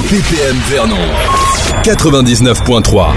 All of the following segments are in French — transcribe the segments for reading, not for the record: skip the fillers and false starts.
BPM Vernon 99.3.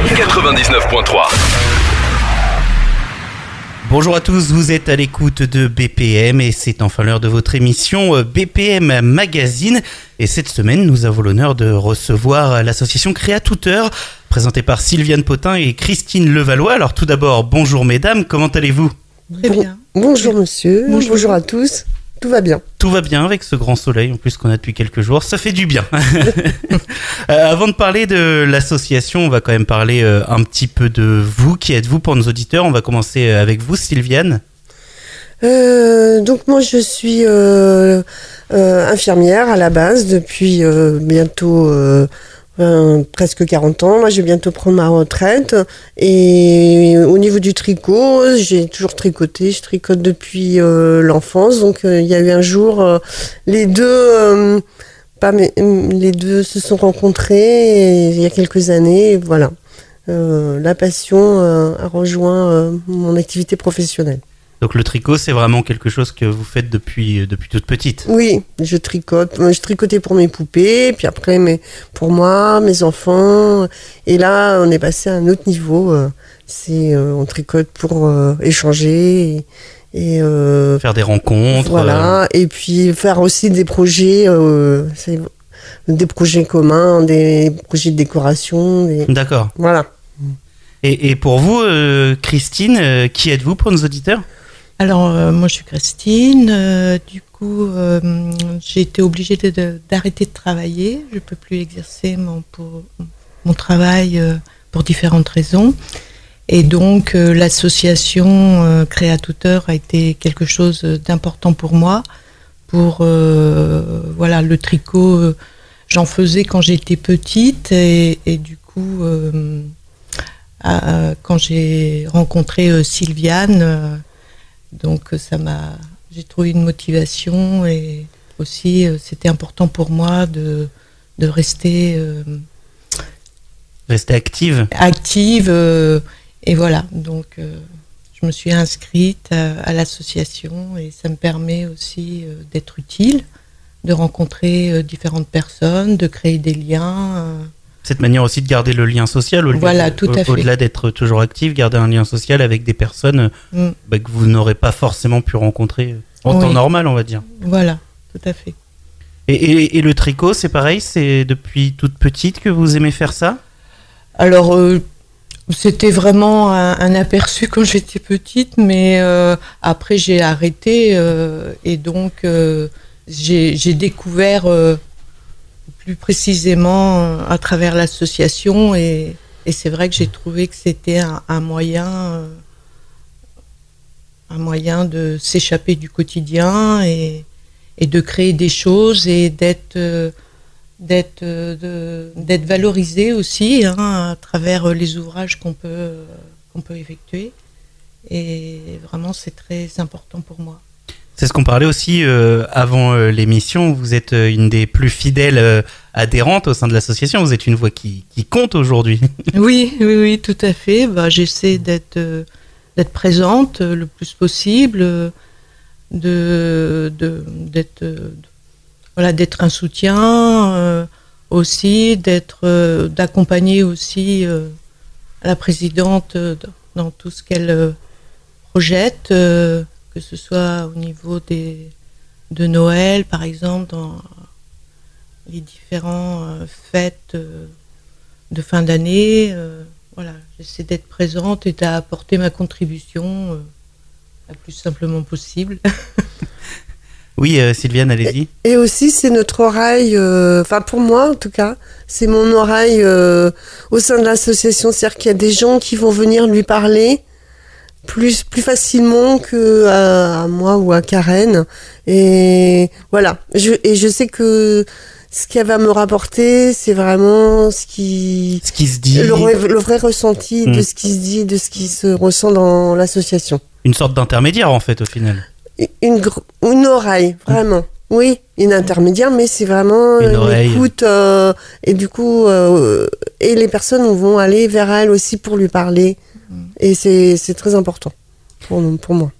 Bonjour à tous, vous êtes à l'écoute de BPM et c'est enfin l'heure de votre émission BPM Magazine. Et cette semaine, nous avons l'honneur de recevoir l'association Créatouteur, présentée par Sylviane Potin et Christine Levallois. Alors tout d'abord, bonjour mesdames, comment allez-vous ? Très bien. Bonjour monsieur, bonjour à tous. Tout va bien. Tout va bien avec ce grand soleil en plus qu'on a depuis quelques jours, ça fait du bien. Avant de parler de l'association, on va quand même parler un petit peu de vous. Qui êtes-vous pour nos auditeurs ? On va commencer avec vous, Sylviane. Donc moi je suis infirmière à la base depuis bientôt presque 40 ans. Là, je vais bientôt prendre ma retraite. Et au niveau du tricot, j'ai toujours tricoté. Je tricote depuis l'enfance. Donc, il y a eu un jour, les deux se sont rencontrés il y a quelques années. Et voilà. La passion a rejoint mon activité professionnelle. Donc le tricot, c'est vraiment quelque chose que vous faites depuis toute petite. Oui, je tricote. Je tricotais pour mes poupées, puis après pour moi, mes enfants. Et là, on est passé à un autre niveau. On tricote pour échanger et faire des rencontres. Voilà, et puis faire aussi des projets, des projets communs, des projets de décoration. D'accord. Voilà. Et pour vous, Christine, qui êtes-vous pour nos auditeurs ? Alors, moi, je suis Christine. Du coup, j'ai été obligée d'arrêter de travailler. Je ne peux plus exercer mon travail pour différentes raisons. Et donc, l'association Créatouteur a été quelque chose d'important pour moi. Voilà, le tricot, j'en faisais quand j'étais petite. Et du coup, quand j'ai rencontré Sylviane... Donc j'ai trouvé une motivation et aussi c'était important pour moi de rester active. Et voilà, donc je me suis inscrite à l'association et ça me permet aussi d'être utile, de rencontrer différentes personnes, de créer des liens. Cette manière aussi de garder le lien social, au-delà d'être toujours actif, garder un lien social avec des personnes que vous n'aurez pas forcément pu rencontrer en temps normal, on va dire. Voilà, tout à fait. Et le tricot, c'est pareil, c'est depuis toute petite que vous aimez faire ça ? Alors, c'était vraiment un aperçu quand j'étais petite, mais après j'ai arrêté et donc j'ai découvert... plus précisément à travers l'association et c'est vrai que j'ai trouvé que c'était un moyen de s'échapper du quotidien et de créer des choses et d'être valorisé aussi à travers les ouvrages qu'on peut effectuer et vraiment c'est très important pour moi. C'est ce qu'on parlait aussi avant l'émission. Vous êtes une des plus fidèles adhérentes au sein de l'association. Vous êtes une voix qui compte aujourd'hui. Oui, tout à fait. J'essaie d'être présente le plus possible, d'être un soutien aussi, d'accompagner aussi la présidente dans tout ce qu'elle projette. Que ce soit au niveau de Noël, par exemple, dans les différentes fêtes de fin d'année. Voilà, j'essaie d'être présente et d'apporter ma contribution la plus simplement possible. Oui, Sylviane, allez-y. Et aussi, c'est notre oreille, pour moi en tout cas, c'est mon oreille au sein de l'association. C'est-à-dire qu'il y a des gens qui vont venir lui parler plus facilement que à moi ou à Karen. Et voilà. Je sais que ce qu'elle va me rapporter, c'est vraiment ce qui se dit. Le vrai ressenti de ce qui se dit, de ce qui se ressent dans l'association. Une sorte d'intermédiaire, en fait, au final. Une oreille, vraiment. Oui, une intermédiaire, mais c'est vraiment une écoute. Et du coup, et les personnes vont aller vers elle aussi pour lui parler. Et c'est très important pour moi.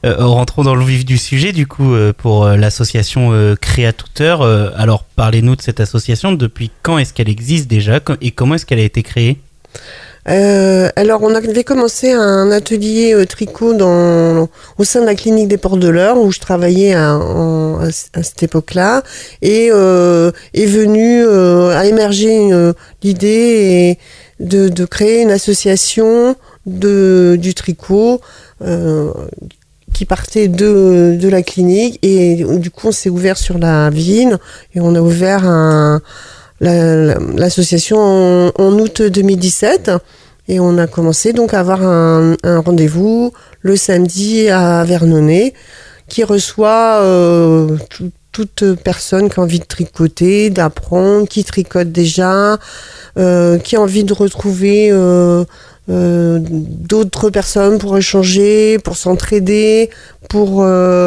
Rentrons dans le vif du sujet, du coup, pour l'association Créatouteur. Alors, parlez-nous de cette association. Depuis quand est-ce qu'elle existe déjà et comment est-ce qu'elle a été créée ? Alors, on avait commencé un atelier tricot au sein de la clinique des Portes de l'Eure, où je travaillais à cette époque-là, et est venue à émerger l'idée de créer une association du tricot qui partait de la clinique, et du coup on s'est ouvert sur la ville et on a ouvert l'association en août 2017, et on a commencé donc à avoir un rendez-vous le samedi à Vernonnet qui reçoit toute personne qui a envie de tricoter, d'apprendre, qui tricote déjà, qui a envie de retrouver d'autres personnes pour échanger, pour s'entraider, pour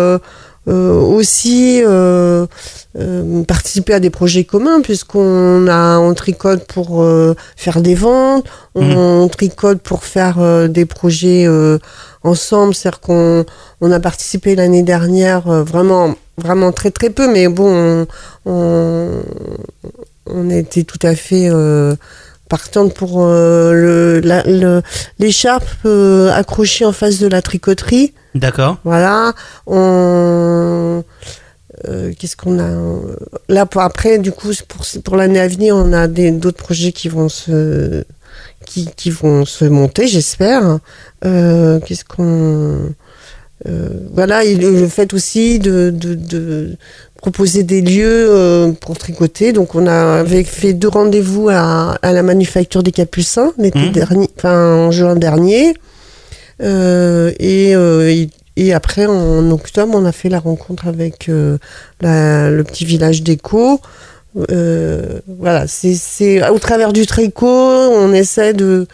aussi participer à des projets communs, puisqu'on tricote pour faire des ventes, on tricote pour faire des projets ensemble. C'est-à-dire qu'on a participé l'année dernière vraiment très très peu, mais bon, on était tout à fait partante pour l'écharpe accrochée en face de la tricoterie. D'accord. Voilà. Qu'est-ce qu'on a là après, du coup, pour l'année à venir, on a d'autres projets qui vont se monter, j'espère. Qu'est-ce qu'on voilà, et le fait aussi de proposer des lieux pour tricoter. Donc on avait fait 2 rendez-vous à la Manufacture des Capucins l'été dernier, en juin dernier, et après en octobre on a fait la rencontre avec le petit village d'éco. Voilà, c'est au travers du tricot on essaie de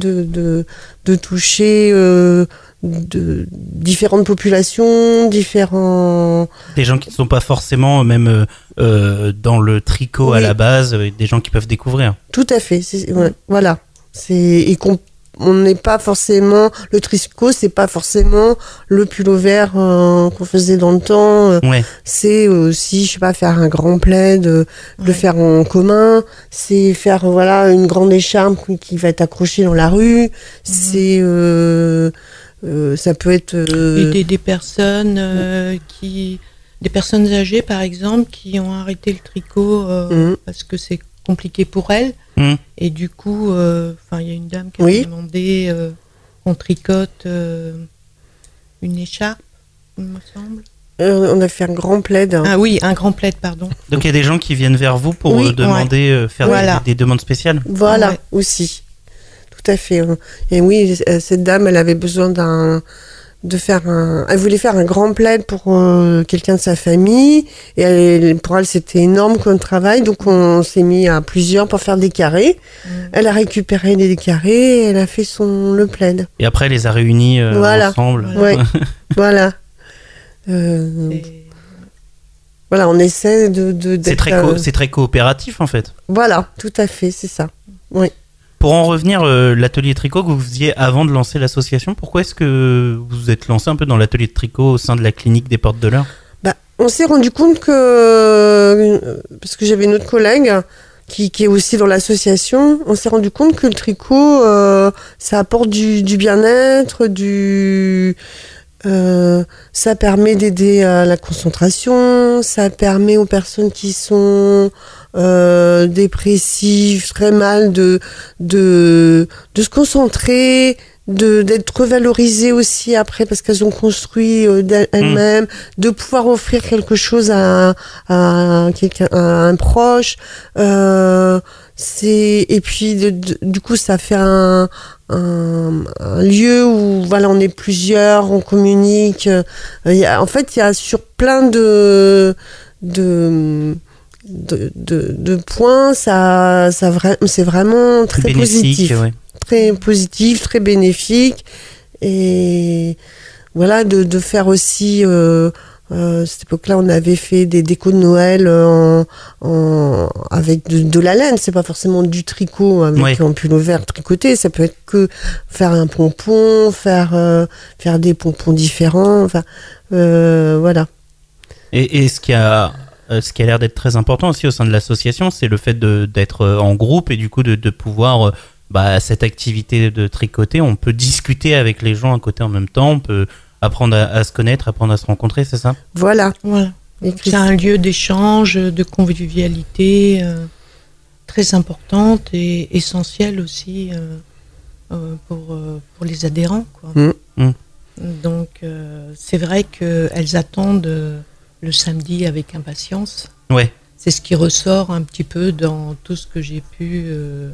toucher de différentes populations, des gens qui ne sont pas forcément même dans le tricot à la base, des gens qui peuvent découvrir. Tout à fait, voilà. On n'est pas forcément le tricot, c'est pas forcément le pull-over qu'on faisait dans le temps. C'est aussi, je sais pas, faire un grand plaid, le faire en commun. C'est faire une grande écharpe qui va être accrochée dans la rue. C'est ça peut être des personnes des personnes âgées par exemple qui ont arrêté le tricot parce que c'est compliqué pour elles, et du coup il y a une dame qui a demandé qu'on tricote une écharpe, il me semble. On a fait un grand plaid. Ah oui, un grand plaid, pardon. Donc il y a des gens qui viennent vers vous pour demander faire des demandes spéciales. Voilà, aussi. Tout à fait. Et oui, cette dame, elle avait besoin elle voulait faire un grand plaid pour quelqu'un de sa famille, et pour elle c'était énorme comme travail, donc on s'est mis à plusieurs pour faire des carrés. Elle a récupéré les carrés et elle a fait le plaid. Et après elle les a réunis ensemble. Voilà. Voilà, on essaie d'être... C'est très coopératif en fait. Voilà, tout à fait, c'est ça. Oui. Pour en revenir, l'atelier tricot que vous faisiez avant de lancer l'association, pourquoi est-ce que vous vous êtes lancé un peu dans l'atelier de tricot au sein de la clinique des Portes de l'Eure ? On s'est rendu compte parce que j'avais une autre collègue qui est aussi dans l'association, on s'est rendu compte que le tricot, ça apporte du bien-être, ça permet d'aider à la concentration, ça permet aux personnes qui sont dépressives, très mal, de se concentrer, d'être revalorisées aussi après parce qu'elles ont construit d'elles-mêmes, de pouvoir offrir quelque chose à quelqu'un, à un proche. Et puis du coup ça fait un lieu où on est plusieurs, on communique. En fait, il y a sur plein de points, c'est vraiment très positif, très positif, très bénéfique. Et voilà, de faire aussi Cette époque-là, on avait fait des décos de Noël avec de la laine. C'est pas forcément du tricot avec un pull vert tricoté. Ça peut être que faire un pompon, faire des pompons différents. Enfin, voilà. Et ce qui a l'air d'être très important aussi au sein de l'association, c'est le fait d'être en groupe et du coup de pouvoir cette activité de tricoter. On peut discuter avec les gens à côté en même temps. On peut apprendre à se connaître, apprendre à se rencontrer, c'est ça ? Voilà. C'est un lieu d'échange, de convivialité très importante et essentielle aussi pour les adhérents, quoi. Donc c'est vrai qu'elles attendent le samedi avec impatience. Ouais. C'est ce qui ressort un petit peu dans tout ce que j'ai pu,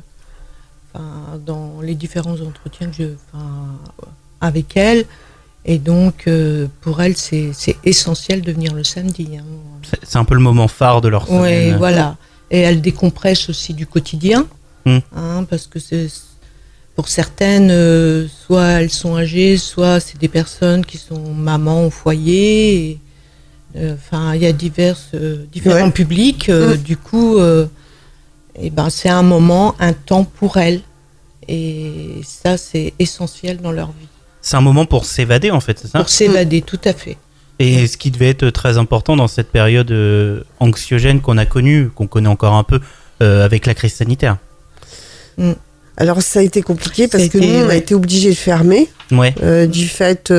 dans les différents entretiens que avec elles. Et donc, pour elles, c'est essentiel de venir le samedi. Hein. C'est un peu le moment phare de leur semaine. Oui, voilà. Et elles décompressent aussi du quotidien, parce que pour certaines, soit elles sont âgées, soit c'est des personnes qui sont mamans au foyer. Il y a différents publics. Du coup, c'est un moment, un temps pour elles. Et ça, c'est essentiel dans leur vie. C'est un moment pour s'évader, en fait, c'est ça ? Pour s'évader, tout à fait. Et ce qui devait être très important dans cette période anxiogène qu'on a connue, qu'on connaît encore un peu, avec la crise sanitaire. Alors, ça a été compliqué parce que nous, on a été obligés de fermer. Du fait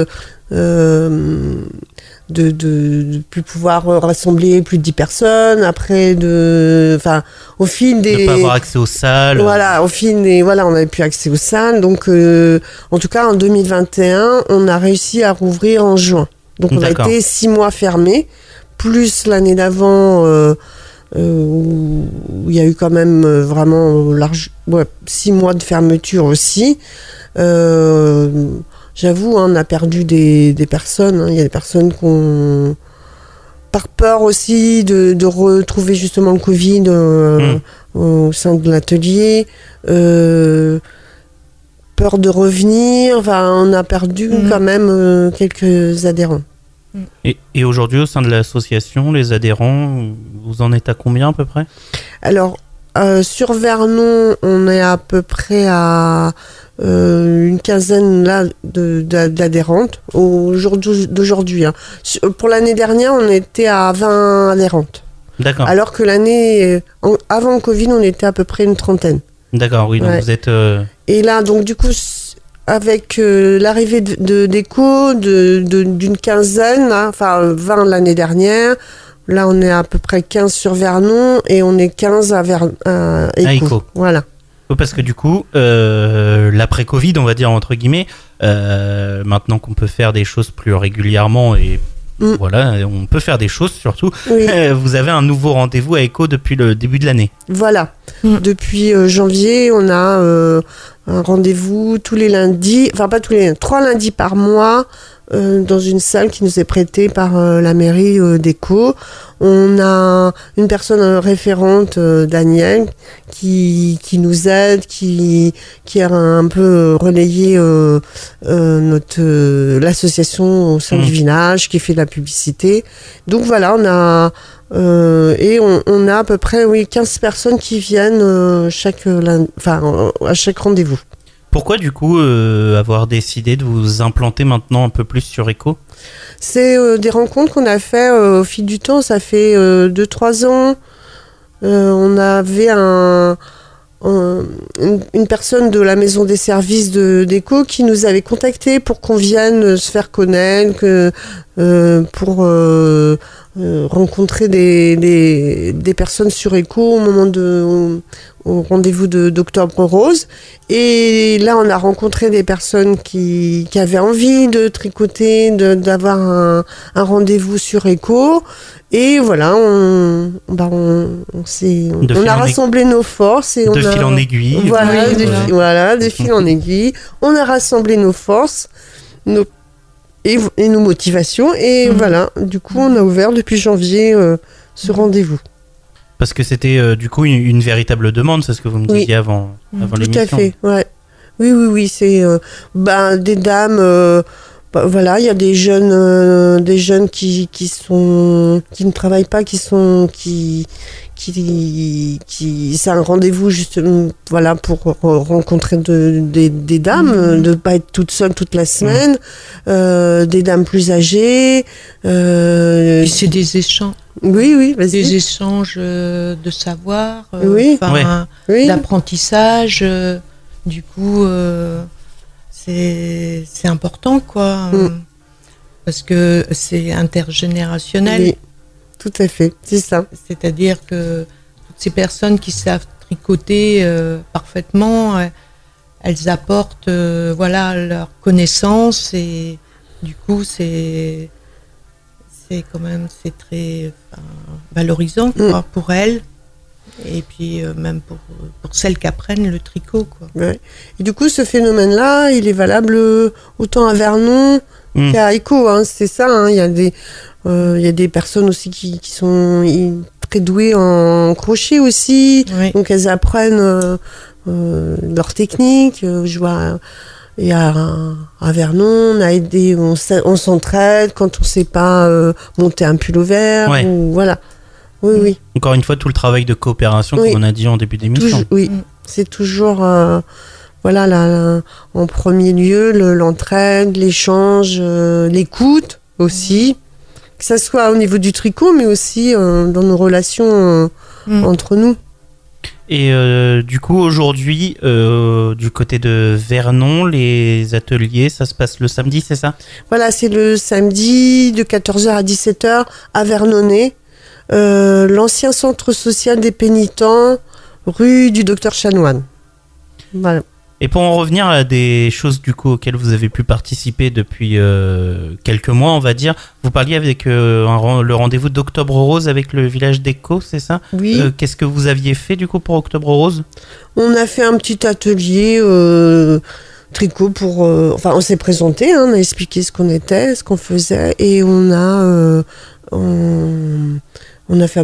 de plus pouvoir rassembler plus de 10 personnes, après au fil des... Ne pas avoir accès aux salles. Voilà, on n'avait plus accès aux salles, donc en tout cas en 2021, on a réussi à rouvrir en juin. Donc on a été 6 mois fermés, plus l'année d'avant où il y a eu quand même vraiment 6 mois de fermeture aussi. J'avoue, on a perdu des personnes. Il y a des personnes par peur aussi de retrouver justement le Covid au sein de l'atelier, peur de revenir. Enfin, on a perdu quand même quelques adhérents. Et aujourd'hui, au sein de l'association, les adhérents, vous en êtes à combien à peu près ? Alors, sur Vernon, on est à peu près à une quinzaine là d'adhérentes d'aujourd'hui. Hein. Pour l'année dernière, on était à 20 adhérentes. D'accord. Alors que l'année avant le Covid, on était à peu près une trentaine. D'accord, oui. Donc vous êtes. Et là, donc du coup, avec l'arrivée d'Eco, d'une quinzaine, 20 l'année dernière. Là, on est à peu près 15 sur Vernon et on est 15 à Eco. Voilà. Parce que du coup, l'après-Covid, on va dire entre guillemets, maintenant qu'on peut faire des choses plus régulièrement et voilà, on peut faire des choses surtout, vous avez un nouveau rendez-vous à Eco depuis le début de l'année. Voilà. Depuis janvier, on a un rendez-vous tous les lundis, pas tous les lundis, 3 lundis par mois, dans une salle qui nous est prêtée par la mairie d'Eco. On a une personne référente, Daniel, qui nous aide, qui a un peu relayé l'association au sein du village, qui fait de la publicité. Donc voilà, on a à peu près 15 personnes qui viennent à chaque rendez-vous. Pourquoi du coup avoir décidé de vous implanter maintenant un peu plus sur Eco ? C'est des rencontres qu'on a fait au fil du temps. Ça fait 2-3 ans. On avait une personne de la maison des services d'Eco qui nous avait contacté pour qu'on vienne se faire connaître, pour rencontrer des personnes sur Eco au moment au rendez-vous d'Octobre Rose. Et là, on a rencontré des personnes qui avaient envie de tricoter, d'avoir un rendez-vous sur Eco. Et voilà, on a rassemblé nos forces. Et de fil en aiguille. Voilà, de fil en aiguille. On a rassemblé nos forces et nos motivations. Et voilà, du coup, on a ouvert depuis janvier ce rendez-vous. Parce que c'était du coup une véritable demande, c'est ce que vous me disiez avant l'émission. Tout à fait, ouais. Oui, c'est des dames Voilà, il y a des jeunes qui ne travaillent pas, c'est un rendez-vous juste, voilà, pour rencontrer des dames, de pas être toute seule toute la semaine, des dames plus âgées. Et c'est des échanges. Oui, vas-y. Des échanges de savoir, oui. d'apprentissage. Du coup, c'est important, quoi. Parce que c'est intergénérationnel. Oui, tout à fait, c'est ça. C'est-à-dire que toutes ces personnes qui savent tricoter parfaitement, elles apportent leurs connaissances, et du coup, c'est très valorisant, quoi, pour elles. Et puis même pour celles qui apprennent le tricot, quoi. Ouais. Et du coup, ce phénomène-là, il est valable autant à Vernon qu'à Éco, hein, c'est ça. Hein. Il y a des personnes aussi qui sont très douées en crochet aussi, donc elles apprennent leur technique. Je vois, et à Vernon, on a aidé, on s'entraide quand on sait pas monter un pull over, ou voilà. Oui. Encore une fois, tout le travail de coopération comme on a dit en début d'émission. C'est toujours en premier lieu l'entraide, l'échange, l'écoute aussi, que ça soit au niveau du tricot, mais aussi dans nos relations entre nous. Et du coup, aujourd'hui, du côté de Vernon, les ateliers, ça se passe le samedi, c'est ça ? Voilà, c'est le samedi de 14h à 17h à Vernonnet. L'ancien centre social des pénitents, rue du Docteur Chanoine. Voilà. Et pour en revenir à des choses du coup auxquelles vous avez pu participer depuis quelques mois, on va dire, vous parliez avec le rendez-vous d'Octobre Rose avec le village d'Éco, c'est ça ? Oui. Qu'est-ce que vous aviez fait du coup pour Octobre Rose ? On a fait un petit atelier tricot pour... on s'est présenté, on a expliqué ce qu'on était, ce qu'on faisait, et on a fait un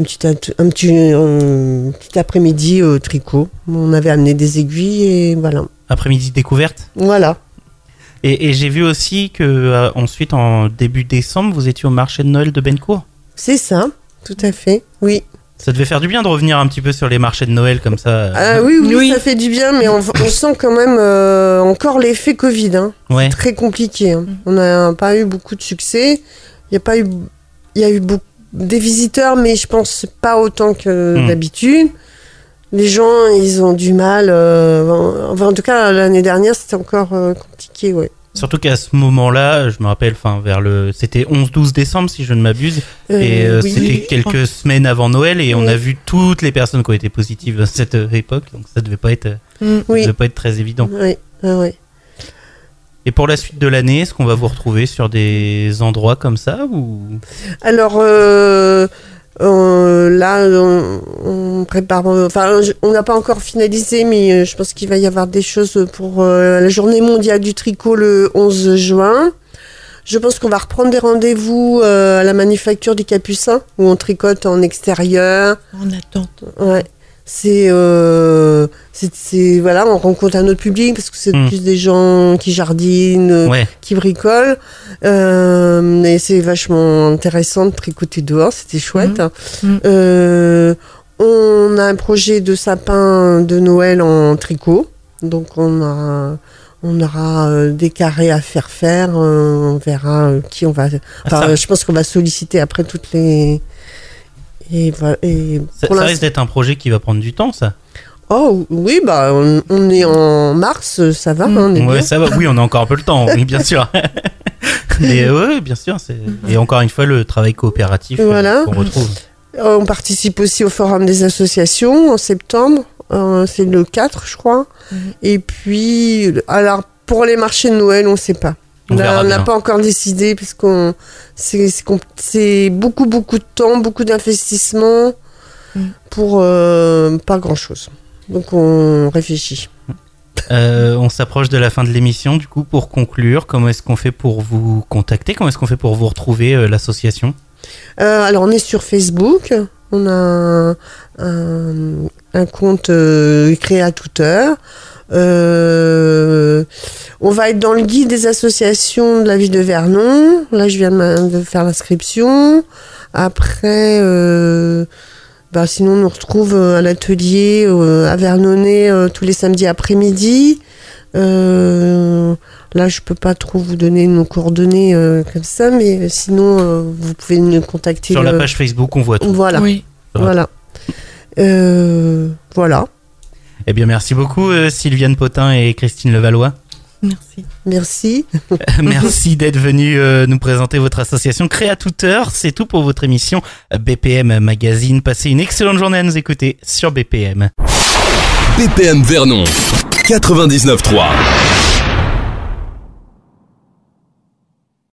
petit après-midi tricot. On avait amené des aiguilles et voilà. Après-midi découverte ? Voilà. Et j'ai vu aussi que ensuite, en début décembre, vous étiez au marché de Noël de Bennecourt ? C'est ça, tout à fait, oui. Ça devait faire du bien de revenir un petit peu sur les marchés de Noël comme ça. Oui, ça fait du bien, mais on sent quand même encore l'effet Covid. Hein. C'est très compliqué. Hein. On n'a pas eu beaucoup de succès. Il y a eu beaucoup des visiteurs, mais je pense pas autant que d'habitude. Les gens, ils ont du mal. En tout cas, l'année dernière, c'était encore compliqué, ouais. Surtout qu'à ce moment-là, je me rappelle, c'était 11-12 décembre, si je ne m'abuse, et c'était quelques semaines avant Noël, et on a vu toutes les personnes qui ont été positives à cette époque, donc ça devait pas être très évident. Oui. Et pour la suite de l'année, est-ce qu'on va vous retrouver sur des endroits comme ça ou... Alors là, on prépare. On n'a pas encore finalisé, mais je pense qu'il va y avoir des choses pour la Journée mondiale du tricot le 11 juin. Je pense qu'on va reprendre des rendez-vous à la Manufacture des Capucins, où on tricote en extérieur. En attente. Ouais. C'est voilà, on rencontre un autre public parce que c'est plus des gens qui jardinent, qui bricolent, et c'est vachement intéressant de tricoter dehors, c'était chouette. On a un projet de sapin de Noël en tricot, donc on aura des carrés à faire, on verra qui on va. Je pense qu'on va solliciter après toutes les. Ça risque d'être un projet qui va prendre du temps, ça. Oh oui, on est en mars, ça va. Ça va. Oui, on a encore un peu le temps, oui, bien sûr. Mais oui, bien sûr. Et encore une fois, le travail coopératif qu'on retrouve. On participe aussi au Forum des associations en septembre. C'est le 4, je crois. Et puis, alors pour les marchés de Noël, on ne sait pas. On n'a pas encore décidé parce que c'est beaucoup de temps, beaucoup d'investissement pour pas grand-chose. Donc on réfléchit. On s'approche de la fin de l'émission. Du coup, pour conclure, comment est-ce qu'on fait pour vous contacter ? Comment est-ce qu'on fait pour vous retrouver, l'association ? Alors on est sur Facebook. On a un compte créé à toute heure. On va être dans le guide des associations de la ville de Vernon. Là, je viens de faire l'inscription. Après, sinon, on nous retrouve à l'atelier à Vernonnet tous les samedis après-midi. Là, je peux pas trop vous donner nos coordonnées comme ça, mais sinon, vous pouvez nous contacter. Sur la page Facebook, on voit tout. Voilà. Oui. Voilà. Voilà. Eh bien, merci beaucoup Sylviane Potin et Christine Levallois. Merci. Merci. Merci d'être venu nous présenter votre association Créatouteur. C'est tout pour votre émission BPM Magazine. Passez une excellente journée à nous écouter sur BPM. BPM Vernon 99.3.